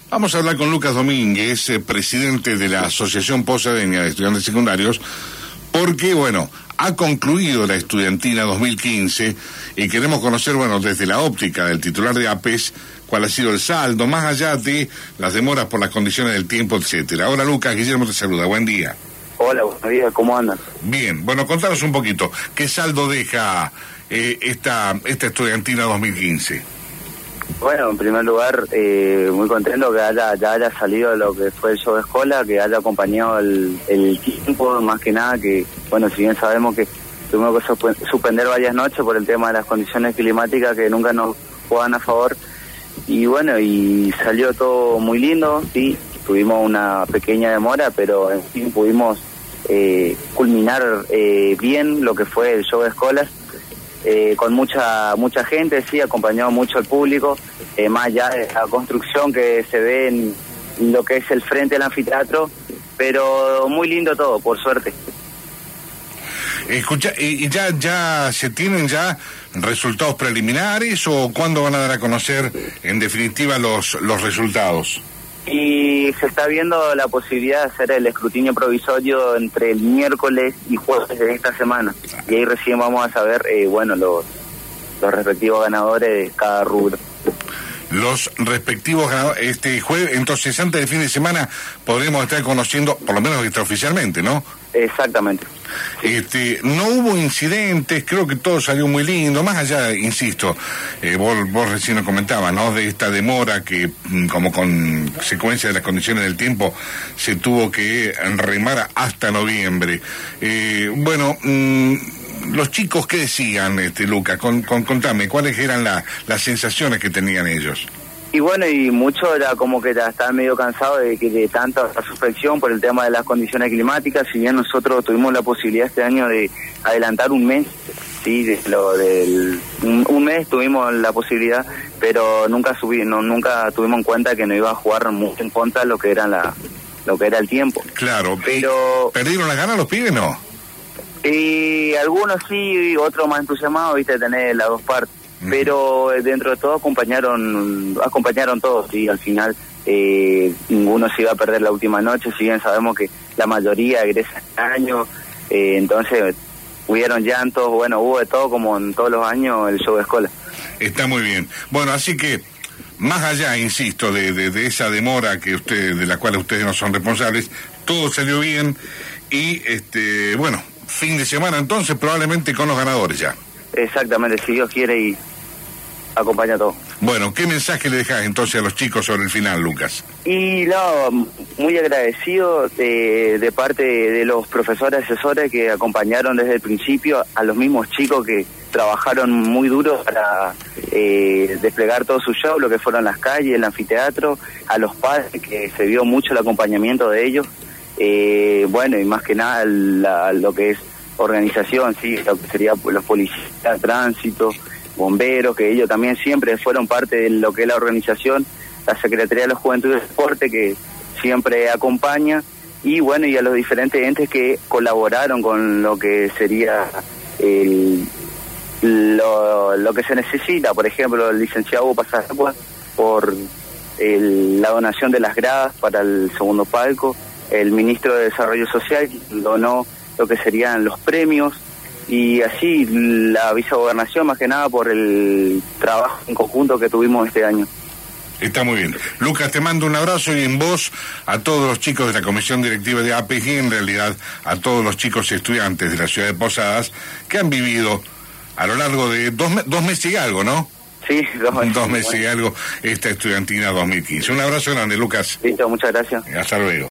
Vamos a hablar con Lucas Domínguez, presidente de la Asociación Posadeña de Estudiantes Secundarios, porque, ha concluido la estudiantina 2015 y queremos conocer, desde la óptica del titular de APES, cuál ha sido el saldo, más allá de las demoras por las condiciones del tiempo, etcétera. Hola Lucas, Guillermo te saluda, buen día. Hola, buenos días, ¿cómo andan? Bien, contanos un poquito, ¿qué saldo deja esta estudiantina 2015? Bueno, en primer lugar, muy contento que ya haya salido lo que fue el show de escuela, que haya acompañado el tiempo, más que nada, que, si bien sabemos que tuvimos que suspender varias noches por el tema de las condiciones climáticas que nunca nos juegan a favor, y salió todo muy lindo, sí, tuvimos una pequeña demora, pero en fin pudimos culminar bien lo que fue el show de escuelas. Con mucha gente, sí, acompañó mucho al público, más allá de la construcción que se ve en lo que es el frente del anfiteatro, pero muy lindo todo, por suerte. Escucha, ¿y ya se tienen ya resultados preliminares o cuándo van a dar a conocer en definitiva los resultados? Y se está viendo la posibilidad de hacer el escrutinio provisorio entre el miércoles y jueves de esta semana. Y ahí recién vamos a saber, los respectivos ganadores de cada rubro. Los respectivos ganadores, este jueves, entonces antes del fin de semana podremos estar conociendo, por lo menos extraoficialmente, ¿no? Exactamente. No hubo incidentes, creo que todo salió muy lindo, más allá, insisto, vos recién lo comentabas, ¿no? De esta demora que, como consecuencia de las condiciones del tiempo, se tuvo que remar hasta noviembre. Los chicos, ¿qué decían, Lucas? Contame, ¿cuáles eran las sensaciones que tenían ellos? Y muchos ya como que ya estaban medio cansados de tanta suspensión por el tema de las condiciones climáticas. Si bien nosotros tuvimos la posibilidad este año de adelantar un mes, sí, un mes tuvimos la posibilidad, pero nunca tuvimos en cuenta que no iba a jugar mucho en contra de lo que era el tiempo. Claro, pero ¿perdieron las ganas los pibes, no? Algunos sí, otros más entusiasmados, tener las dos partes. Pero dentro de todo acompañaron todos, y al final ninguno se iba a perder la última noche, si bien sabemos que la mayoría egresa este año, entonces hubieron llantos, hubo de todo como en todos los años el show de escuela. Está muy bien. Así que más allá, insisto, de esa demora de la cual ustedes no son responsables, todo salió bien y fin de semana entonces probablemente con los ganadores ya. Exactamente, si Dios quiere, y acompaña todo. ¿Qué mensaje le dejás entonces a los chicos sobre el final, Lucas? Muy agradecido de parte de los profesores asesores que acompañaron desde el principio, a los mismos chicos que trabajaron muy duro para desplegar todo su show, lo que fueron las calles, el anfiteatro, a los padres que se vio mucho el acompañamiento de ellos, y más que nada lo que es organización, sí, lo que sería los policías, tránsito, bomberos, que ellos también siempre fueron parte de lo que es la organización, la Secretaría de la Juventud y Deporte, que siempre acompaña, y a los diferentes entes que colaboraron con lo que sería lo que se necesita, por ejemplo, el licenciado Hugo Pasaragua, por la donación de las gradas para el segundo palco, el ministro de Desarrollo Social donó lo que serían los premios, y así la vicegobernación, más que nada por el trabajo en conjunto que tuvimos este año. Está muy bien. Lucas, te mando un abrazo, y en voz a todos los chicos de la comisión directiva de APES, y en realidad a todos los chicos estudiantes de la ciudad de Posadas que han vivido a lo largo de dos meses y algo, ¿no? Sí, 2 meses y algo, esta estudiantina 2015. Un abrazo grande, Lucas. Listo, muchas gracias. Hasta luego.